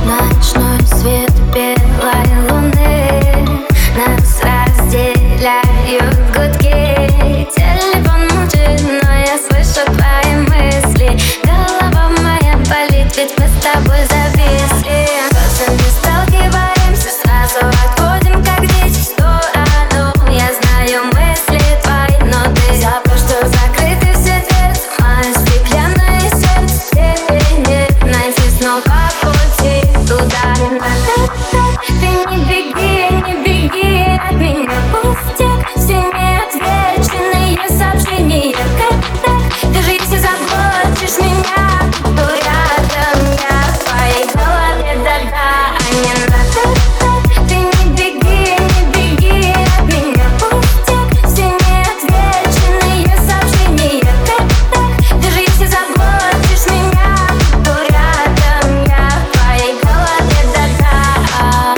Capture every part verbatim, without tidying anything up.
Ночной свет белой луны нас разделяют гудки. Телефон молчит, но я слышу твои мысли. Голова моя болит, ведь мы с тобой зависли. Глазами сталкиваемся, сразу отходим, как дети, в сторону. Я знаю мысли твои, но ты забыл, что закрыты все дверцы. Мое стеклянное сердце, тебе не найти снова пути туда. Ты не беги, не беги от меня, пустяк. Все неотвеченные сообщения. Как так? Ты же если заботишь меня, то рядом я в твоей голове, да-да. А не надо так. Ты не беги, не беги от меня, пустяк. Все неотвеченные сообщения. Как так? Ты же если заботишь меня, то рядом я в твоей голове, да-да.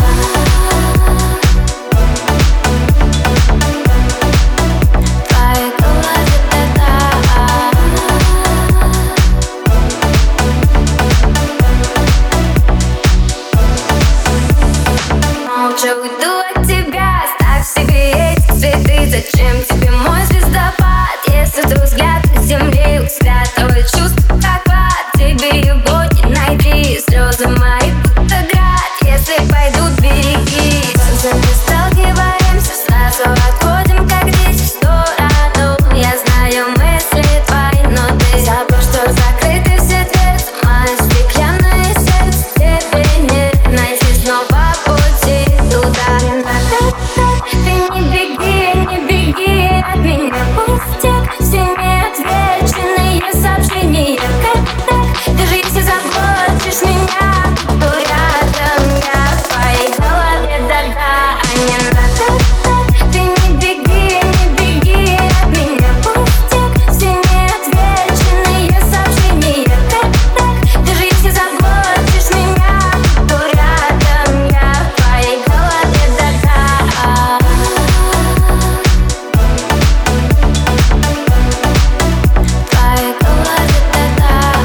Твоей голове, да-да. Молча уйду от тебя, оставь себе эти цветы. Зачем тебе мой звездопад, если твой взгляд на земле взгляд твое чувство как клад. Тебе его не найти, слезы мои будто град. Если пойдут береги, солнцами сталкиваемся, сразу отходим, как дети, в сторону. Я знаю мысли твои, но ты забыл, что закрыты все дверцы. Мое стеклянное сердце, тебе не найти снова пути туда. Ты не беги, не беги от меня, пустяк. Все неотвеченные сообщения. Как так? Ты же если заботишь меня, то рядом я в твоей голове, да-да. А не надо так. Ты не беги, не беги от меня, пустяк. Все неотвеченные сообщения. Как так? Ты же если заботишь меня, то рядом я в твоей голове, да-да. В твоей голове, да-да.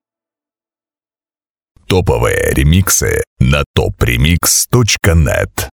Топовые ремиксы на топ ремикс точка нет.